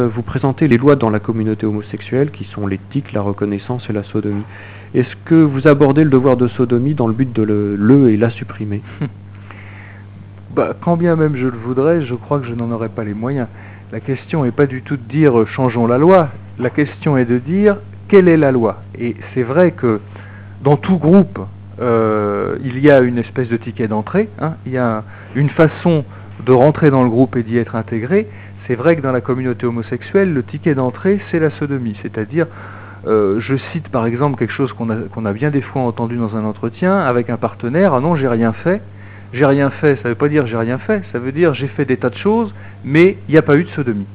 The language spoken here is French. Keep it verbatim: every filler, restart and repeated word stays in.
Vous présentez les lois dans la communauté homosexuelle qui sont l'éthique, la reconnaissance et la sodomie. Est-ce que vous abordez le devoir de sodomie dans le but de le, le et la supprimer? Bah, quand bien même je le voudrais, je crois que je n'en aurais pas les moyens. La question n'est pas du tout de dire euh, changeons la loi, la question est de dire quelle est la loi. Et c'est vrai que dans tout groupe, euh, il y a une espèce de ticket d'entrée, hein, il y a une façon de rentrer dans le groupe et d'y être intégré. C'est vrai que dans la communauté homosexuelle, le ticket d'entrée, c'est la sodomie, c'est-à-dire, euh, je cite par exemple quelque chose qu'on a, qu'on a bien des fois entendu dans un entretien avec un partenaire, ah non, j'ai rien fait. J'ai rien fait, ça ne veut pas dire j'ai rien fait, ça veut dire j'ai fait des tas de choses, mais il n'y a pas eu de sodomie.